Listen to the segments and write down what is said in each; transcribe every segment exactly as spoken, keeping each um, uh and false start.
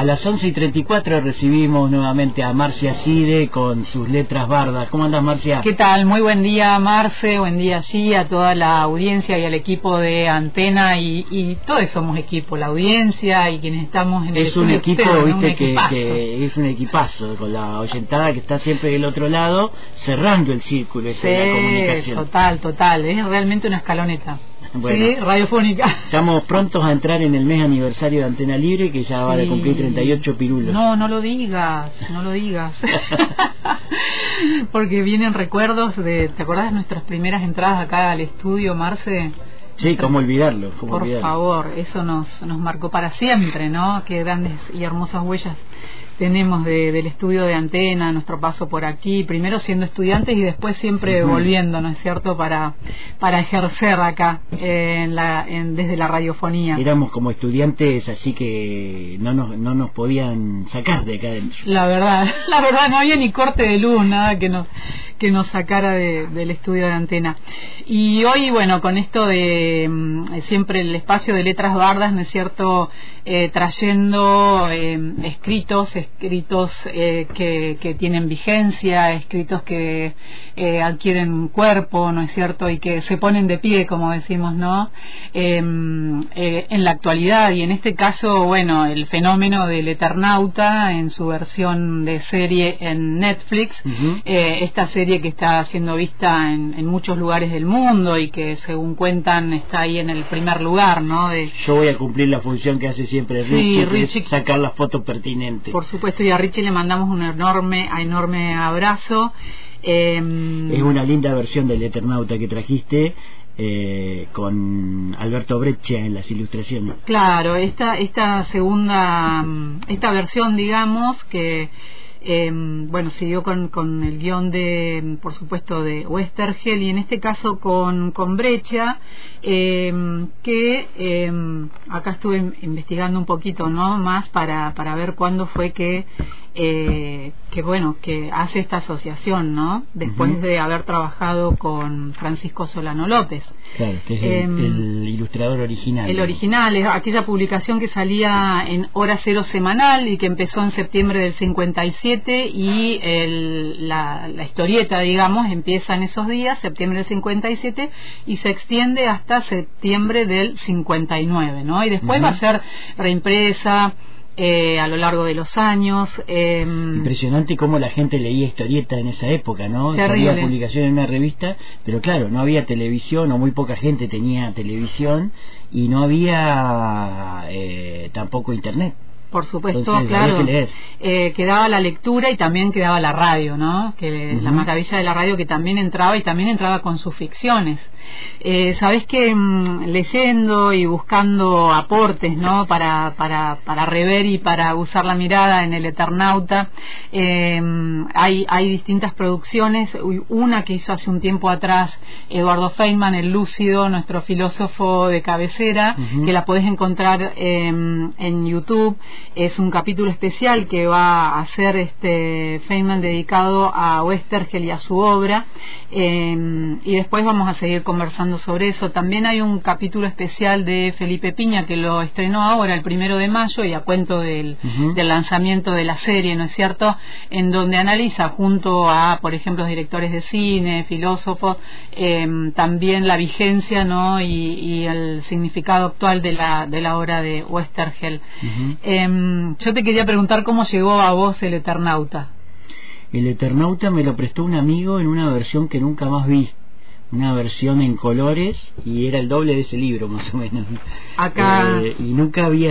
las once y treinta y cuatro recibimos nuevamente a Marcia Cide con sus letras bardas. ¿Cómo andás, Marcia? ¿Qué tal? Muy buen día, Marce, buen día sí a toda la audiencia y al equipo de Antena y, y todos somos equipo, la audiencia y quienes estamos en el Es un equipo, externo, viste, un que, que es un equipazo, con la oyentada que está siempre del otro lado, cerrando el círculo ese sí, de la comunicación. Total, total, es realmente una escaloneta. Bueno, sí, radiofónica. Estamos prontos a entrar en el mes aniversario de Antena Libre, que ya sí. va a cumplir treinta y ocho pirulos. No, no lo digas, no lo digas. Porque vienen recuerdos de, ¿te acordás de nuestras primeras entradas acá al estudio, Marce? Sí, Nuestra... cómo olvidarlo. Cómo Por olvidarlo. favor, eso nos, nos marcó para siempre, ¿no? Qué grandes y hermosas huellas tenemos de, del estudio de Antena, nuestro paso por aquí, primero siendo estudiantes y después siempre uh-huh. volviendo, ¿no es cierto?, para para ejercer acá eh, en la, en, desde la radiofonía. Éramos como estudiantes, así que no nos no nos podían sacar de acá adentro. La verdad, la verdad, no había ni corte de luz, nada que nos que nos sacara de, del estudio de Antena. Y hoy, bueno, con esto de mm, siempre el espacio de letras bardas, ¿no es cierto?, eh, trayendo eh, escritos, escritos eh, que, que tienen vigencia, escritos que eh, adquieren un cuerpo, ¿no es cierto?, y que se ponen de pie, como decimos, ¿no?, eh, eh, en la actualidad. Y en este caso, bueno, el fenómeno del Eternauta en su versión de serie en Netflix, uh-huh. eh, esta serie que está siendo vista en, en muchos lugares del mundo y que, según cuentan, está ahí en el primer lugar, ¿no? De... Yo voy a cumplir la función que hace siempre Richie, sí, Richie, sacar las fotos pertinentes. Por supuesto, y a Richie le mandamos un enorme, enorme abrazo. Eh... Es una linda versión del Eternauta que trajiste. Eh, con Alberto Breccia en las ilustraciones. Claro, esta esta segunda esta versión, digamos, que eh, bueno, siguió con, con el guión de, por supuesto, de Westergel, y en este caso con, con Breccia, eh, que eh, acá estuve investigando un poquito, ¿no?, más para, para ver cuándo fue que Eh, que bueno, que hace esta asociación, ¿no?, después uh-huh. de haber trabajado con Francisco Solano López. Claro, que es el, eh, el ilustrador original. El original, es aquella publicación que salía en Hora Cero semanal y que empezó en septiembre del cincuenta y siete, y el, la, la historieta, digamos, empieza en esos días, septiembre del cincuenta y siete, y se extiende hasta septiembre del cincuenta y nueve, ¿no? Y después uh-huh. va a ser reimpresa Eh, a lo largo de los años. Eh, Impresionante cómo la gente leía historieta en esa época, ¿no? Terrible. Había publicación en una revista, pero claro, no había televisión, o muy poca gente tenía televisión, y no había eh, tampoco internet. Por supuesto, Entonces, claro. Que eh, quedaba la lectura y también quedaba la radio, ¿no? Que uh-huh. la maravilla de la radio, que también entraba y también entraba con sus ficciones. Eh, Sabés que mmm, leyendo y buscando aportes, ¿no?, para para para rever y para usar la mirada en el Eternauta, eh, hay hay distintas producciones. Una que hizo hace un tiempo atrás Eduardo Feynman, el lúcido, nuestro filósofo de cabecera, uh-huh. que la podés encontrar eh, en YouTube. Es un capítulo especial que va a hacer este Feynman dedicado a Westergel y a su obra, eh, y después vamos a seguir conversando sobre eso. También hay un capítulo especial de Felipe Piña que lo estrenó ahora el primero de mayo, y a cuento del, uh-huh. del lanzamiento de la serie, ¿no es cierto?, en donde analiza junto a, por ejemplo, los directores de cine, filósofos, eh, también la vigencia, ¿no?, y, y el significado actual de la de la obra de Westergel. Uh-huh. eh, Yo te quería preguntar cómo llegó a vos el Eternauta. El Eternauta me lo prestó un amigo en una versión que nunca más vi, una versión en colores, y era el doble de ese libro más o menos. Acá eh, y nunca había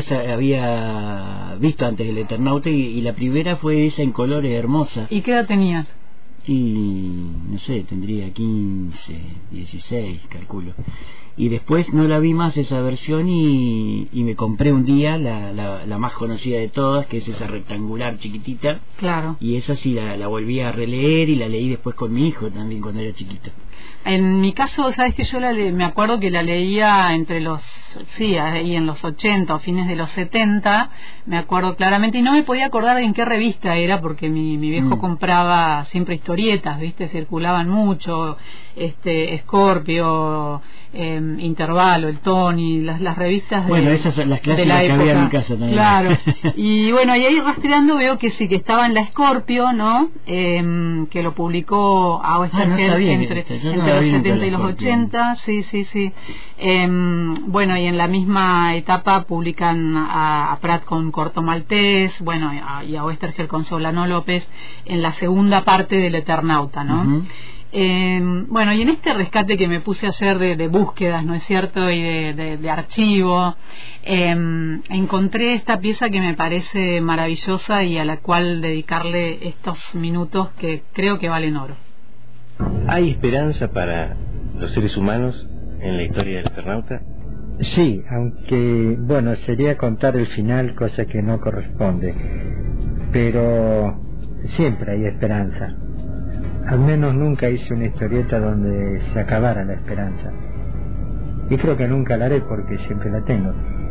había visto antes el Eternauta, y, y la primera fue esa en colores, hermosa. ¿Y qué edad tenías? Y no sé, tendría quince, dieciséis, calculo. Y después no la vi más esa versión, y, y me compré un día la, la, la más conocida de todas, que es esa rectangular chiquitita. Claro. Y esa sí la, la volví a releer, y la leí después con mi hijo también cuando era chiquito. En mi caso, sabes que yo la le, me acuerdo que la leía entre los sí, ahí en los ochenta o fines de los setenta, me acuerdo claramente, y no me podía acordar en qué revista era, porque mi, mi viejo mm. compraba siempre historietas, ¿viste? Circulaban mucho, este, Scorpio, eh, Intervalo, el Tony, las, las revistas de, bueno, esas son las clásicas de la que época. había en mi casa también. Claro, y bueno, y ahí rastreando veo que sí, que estaba en la Scorpio, ¿no? Eh, que lo publicó a Oesterheld ah, no entre, este, entre no los setenta y los ochenta, sí, sí, sí. Eh, bueno, y en la misma etapa publican a, a Prat con Corto Maltés, bueno, a, y a Oesterheld con Solano López en la segunda parte del Eternauta, ¿no? Uh-huh. Eh, bueno, y en este rescate que me puse a hacer de, de búsquedas, ¿no es cierto?, y de, de, de archivo, eh, encontré esta pieza que me parece maravillosa y a la cual dedicarle estos minutos que creo que valen oro. ¿Hay esperanza para los seres humanos en la historia del Eternauta? Sí, aunque, bueno, sería contar el final, cosa que no corresponde, pero siempre hay esperanza. Al menos nunca hice una historieta donde se acabara la esperanza. Y creo que nunca la haré porque siempre la tengo.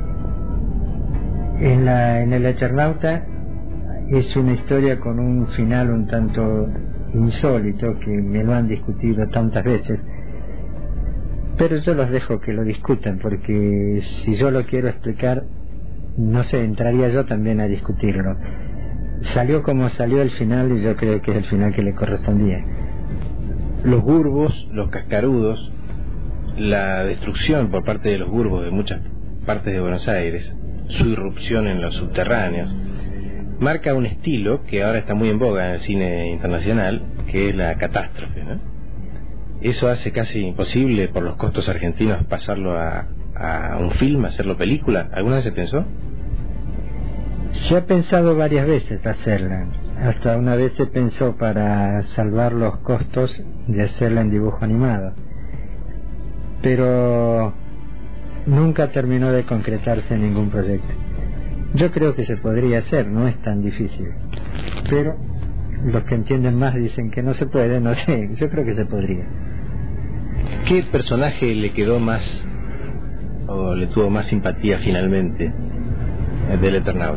En, la, en el Eternauta es una historia con un final un tanto insólito, que me lo han discutido tantas veces. Pero yo los dejo que lo discutan, porque si yo lo quiero explicar, no sé, entraría yo también a discutirlo. Salió como salió el final y yo creo que es el final que le correspondía. Los Gurbos, los Cascarudos, la destrucción por parte de los Gurbos de muchas partes de Buenos Aires, su irrupción en los subterráneos, marca un estilo que ahora está muy en boga en el cine internacional, que es la catástrofe, ¿no? Eso hace casi imposible por los costos argentinos pasarlo a, a un film, hacerlo película. ¿Alguna vez se pensó? Se ha pensado varias veces hacerla. Hasta una vez se pensó, para salvar los costos, de hacerla en dibujo animado. Pero nunca terminó de concretarse ningún proyecto. Yo creo que se podría hacer, no es tan difícil. Pero los que entienden más dicen que no se puede, no sé, yo creo que se podría. ¿Qué personaje le quedó más, o le tuvo más simpatía finalmente del Eternauta?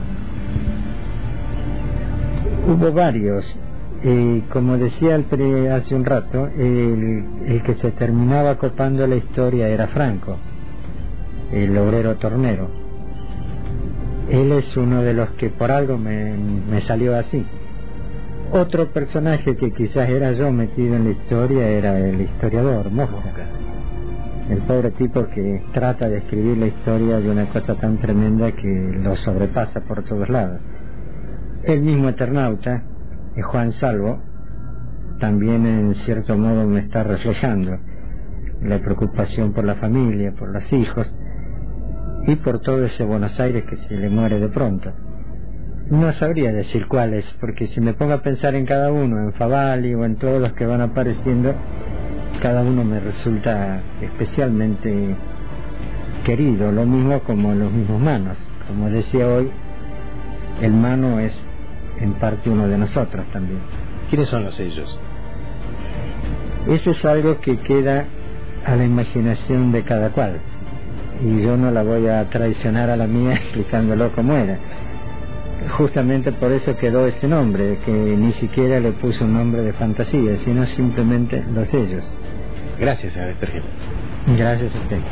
Hubo varios, eh, como decía el pre hace un rato, el, el que se terminaba copando la historia era Franco, el obrero tornero. Él es uno de los que por algo me, me salió así. Otro personaje que quizás era yo metido en la historia era el historiador, Mosca, el pobre tipo que trata de escribir la historia de una cosa tan tremenda que lo sobrepasa por todos lados. El mismo Eternauta, Juan Salvo, también en cierto modo me está reflejando la preocupación por la familia, por los hijos y por todo ese Buenos Aires que se le muere de pronto. No sabría decir cuáles, porque si me pongo a pensar en cada uno, en Favalli o en todos los que van apareciendo, cada uno me resulta especialmente querido, lo mismo como los mismos Manos. Como decía hoy, el Mano es en parte uno de nosotros también. ¿Quiénes son los ellos? Eso es algo que queda a la imaginación de cada cual, y yo no la voy a traicionar a la mía explicándolo como era. Justamente por eso quedó ese nombre, que ni siquiera le puso un nombre de fantasía, sino simplemente los ellos. Gracias, a Oesterheld. Gracias a usted.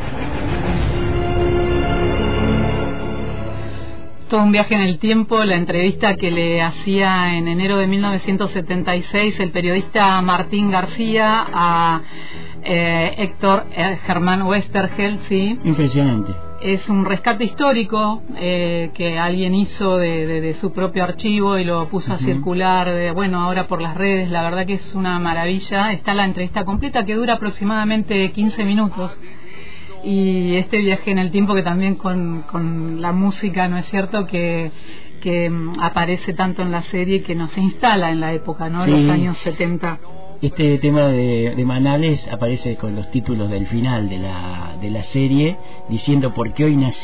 Todo un viaje en el tiempo, la entrevista que le hacía en enero de mil novecientos setenta y seis el periodista Martín García a eh, Héctor eh, Germán Oesterheld, sí. Impresionante. Es un rescate histórico eh, que alguien hizo de, de, de su propio archivo y lo puso uh-huh. a circular, de, bueno, ahora por las redes. La verdad que es una maravilla. Está la entrevista completa, que dura aproximadamente quince minutos. Y este viaje en el tiempo que también con, con la música, ¿no es cierto?, que, que aparece tanto en la serie, que nos instala en la época, ¿no?, sí. Los años setenta. Este tema de, de Manales aparece con los títulos del final de la, de la serie, diciendo por qué hoy nací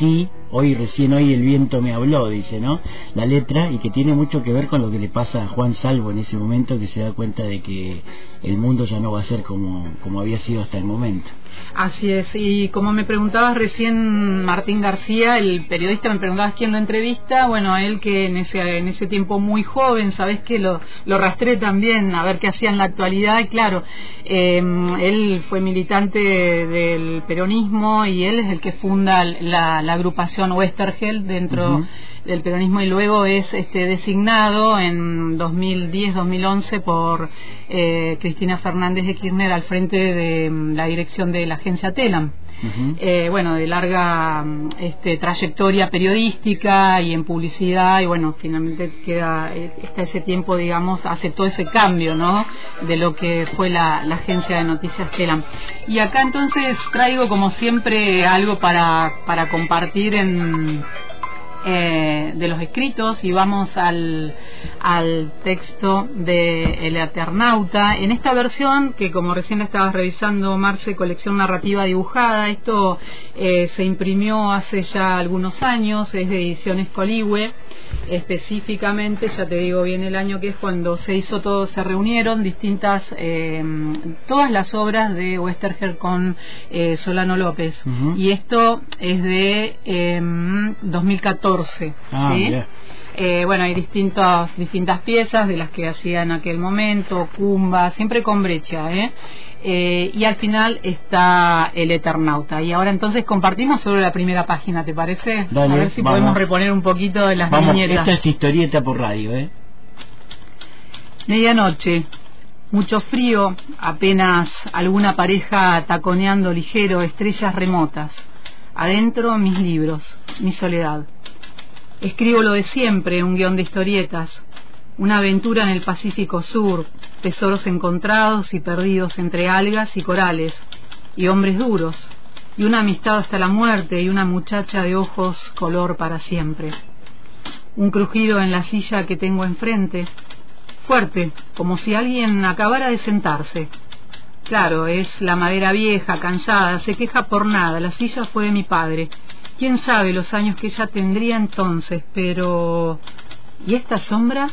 hoy recién hoy el viento me habló, dice, ¿no? La letra, y que tiene mucho que ver con lo que le pasa a Juan Salvo en ese momento, que se da cuenta de que el mundo ya no va a ser como, como había sido hasta el momento. Así es, y como me preguntabas recién, Martín García, el periodista, me preguntabas quién lo entrevista. Bueno, a él, que en ese en ese tiempo muy joven, sabes que lo, lo rastré también a ver qué hacía en la actualidad, y claro, eh, él fue militante del peronismo y él es el que funda la, la agrupación Westergel dentro uh-huh. del peronismo, y luego es este designado en dos mil diez dos mil once por eh, Cristina Fernández de Kirchner al frente de la dirección de la agencia Telam. Uh-huh. Eh, bueno, de larga este, trayectoria periodística y en publicidad, y bueno, finalmente queda está ese tiempo, digamos, aceptó ese cambio, ¿no?, de lo que fue la, la agencia de noticias Telam. Y acá entonces traigo, como siempre, algo para, para compartir en Eh, de los escritos, y vamos al, al texto de El Eternauta en esta versión que, como recién estabas revisando, Marce, colección narrativa dibujada. Esto eh, se imprimió hace ya algunos años, es de Ediciones Coligüe, específicamente, ya te digo bien el año, que es cuando se hizo todo, se reunieron distintas eh, todas las obras de Westergel con eh, Solano López. Uh-huh. Y esto es de eh, dos mil catorce. Ah, ¿sí? Eh, bueno, hay distintas distintas piezas de las que hacía en aquel momento, Cumba, siempre con Brecha, ¿eh? Eh, y al final está El Eternauta. Y ahora entonces compartimos sobre la primera página, ¿te parece? Dale, a ver si vamos. podemos reponer un poquito de las vamos, viñetas. Esta es historieta por radio, ¿eh? Medianoche, mucho frío, apenas alguna pareja taconeando ligero, estrellas remotas. Adentro mis libros, mi soledad. Escribo lo de siempre, un guión de historietas, una aventura en el Pacífico Sur, tesoros encontrados y perdidos entre algas y corales, y hombres duros, y una amistad hasta la muerte, y una muchacha de ojos color para siempre. Un crujido en la silla que tengo enfrente, fuerte, como si alguien acabara de sentarse. Claro, es la madera vieja, cansada, se queja por nada, la silla fue de mi padre. Quién sabe los años que ella tendría entonces, pero... ¿y esta sombra?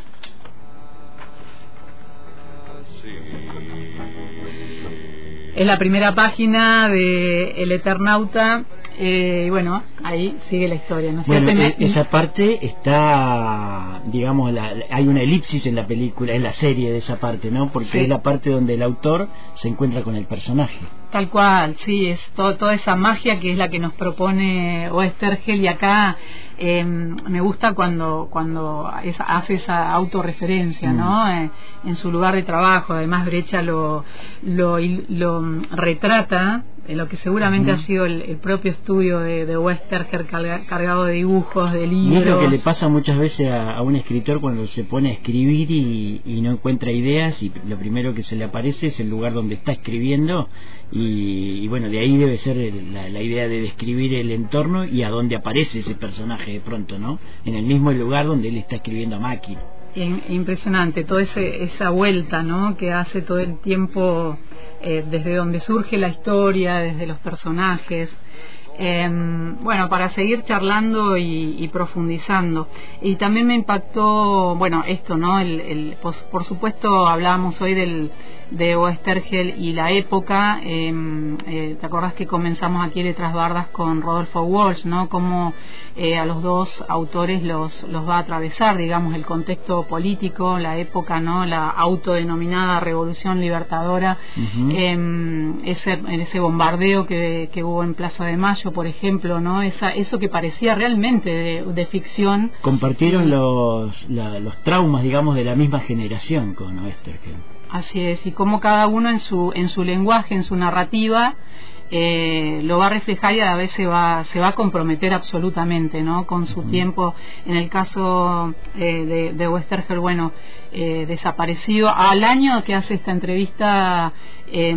Es la primera página de El Eternauta. Eh, y bueno, ahí sigue la historia, ¿no es bueno, cierto? eh, esa parte está, digamos, la, hay una elipsis en la película, en la serie de esa parte, ¿no? Porque sí, es la parte donde el autor se encuentra con el personaje. Tal cual, sí, es todo, toda esa magia que es la que nos propone Westergel, y acá eh, me gusta cuando cuando es, hace esa autorreferencia, mm. ¿no? Eh, en su lugar de trabajo. Además, Brecha lo, lo, lo retrata en lo que seguramente uh-huh. ha sido el, el propio estudio de, de Westergel, carga, cargado de dibujos, de libros. Y es lo que le pasa muchas veces a, a un escritor cuando se pone a escribir y, y no encuentra ideas, y lo primero que se le aparece es el lugar donde está escribiendo, y, y bueno, de ahí debe ser el, la, la idea de describir el entorno y a dónde aparece ese personaje de pronto, ¿no? En el mismo lugar donde él está escribiendo a máquina. Impresionante, toda esa vuelta, ¿no?, que hace todo el tiempo, eh, desde donde surge la historia, desde los personajes. Eh, bueno, para seguir charlando y, y profundizando. Y también me impactó, bueno, esto, ¿no? El, el, por, por supuesto, hablábamos hoy del de Westergel y la época. Eh, eh, ¿Te acordás que comenzamos aquí Letras Bardas con Rodolfo Walsh, ¿no? Cómo eh, a los dos autores los, los va a atravesar, digamos, el contexto político, la época, ¿no? La autodenominada Revolución Libertadora, uh-huh. eh, ese, ese bombardeo que, que hubo en Plaza de Mayo, por ejemplo, ¿no? Esa, eso que parecía realmente de, de ficción. Compartieron los, la, los traumas, digamos, de la misma generación con Westergel. Así es, y cómo cada uno en su en su lenguaje, en su narrativa, eh, lo va a reflejar, y a veces se va se va a comprometer absolutamente, ¿no?, con su uh-huh. tiempo. En el caso eh, de, de Westergel, bueno, eh, desaparecido al año que hace esta entrevista, eh,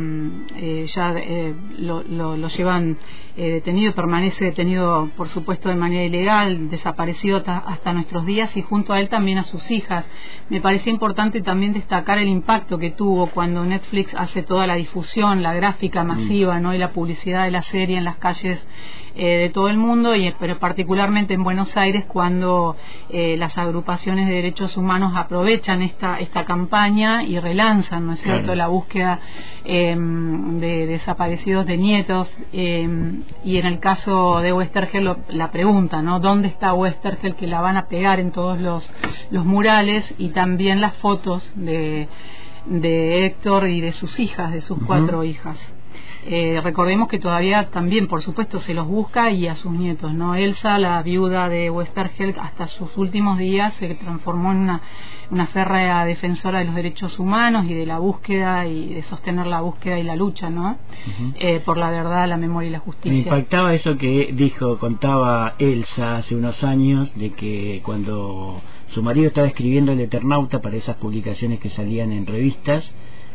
eh, ya eh, lo, lo, lo llevan eh, detenido, permanece detenido, por supuesto, de manera ilegal, desaparecido hasta, hasta nuestros días, y junto a él también a sus hijas. Me parecía importante también destacar el impacto que tuvo cuando Netflix hace toda la difusión, la gráfica masiva, ¿no? ¿no? Y la publicidad de la serie en las calles eh, de todo el mundo, y pero particularmente en Buenos Aires, cuando eh, las agrupaciones de derechos humanos aprovechan esta esta campaña y relanzan, ¿no es cierto?, claro, la búsqueda eh, de desaparecidos, de nietos, eh, y en el caso de Westergel lo, la pregunta, ¿no? ¿Dónde está Westergel? Que la van a pegar en todos los, los murales, y también las fotos de, de Héctor y de sus hijas, de sus uh-huh. cuatro hijas. Eh, recordemos que todavía también, por supuesto, se los busca, y a sus nietos, ¿no? Elsa, la viuda de Westergel, hasta sus últimos días se transformó en una, una férrea defensora de los derechos humanos y de la búsqueda y de sostener la búsqueda y la lucha, ¿no? Uh-huh. eh, por la verdad, la memoria y la justicia. Me impactaba eso que dijo, contaba Elsa hace unos años, de que cuando su marido estaba escribiendo El Eternauta para esas publicaciones que salían en revistas,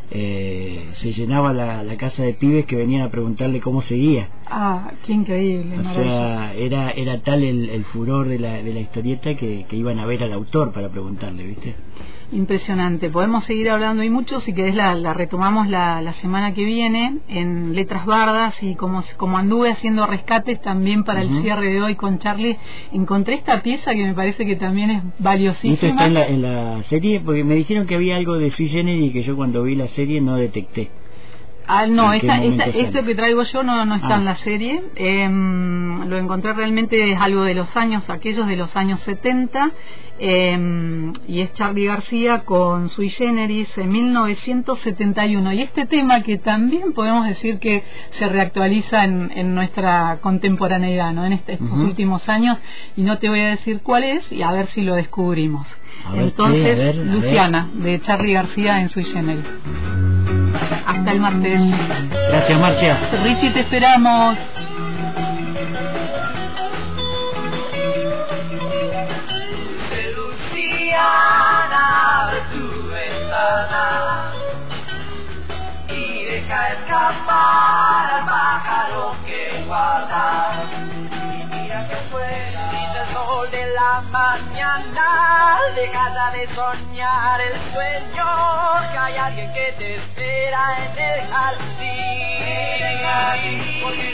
Eh, se llenaba la, la casa de pibes que venían a preguntarle cómo seguía. Ah, qué increíble, o sea, era era tal el, el furor de la, de la historieta que, que iban a ver al autor para preguntarle, ¿viste? Impresionante. Podemos seguir hablando y mucho, si querés la, la retomamos la, la semana que viene en Letras Bardas, y como, como anduve haciendo rescates también para uh-huh. el cierre de hoy con Charlie, encontré esta pieza que me parece que también es valiosísima. ¿Esto está en la, en la serie? Porque me dijeron que había algo de Sui Generis que yo cuando vi la serie no detecté. Ah, no, esta, esta, esto que traigo yo no, no está ah. en la serie. Eh, lo encontré, realmente es algo de los años, aquellos de los años setenta, eh, y es Charly García con Sui Generis en mil novecientos setenta y uno. Y este tema que también podemos decir que se reactualiza en, en nuestra contemporaneidad, ¿no? En este, estos uh-huh. últimos años, y no te voy a decir cuál es, y a ver si lo descubrimos. Entonces, sí, a ver, a Luciana, ver. de Charly García en Sui Generis. Hasta el martes. Gracias, Marcia. Richie, te esperamos. Luciana, tu ventana, y deja escapar al pájaro que guarda. Y mira que afuera brilla el sol de la mañana. Deja ya de soñar el sueño, que hay alguien que te espera en el jardín. Porque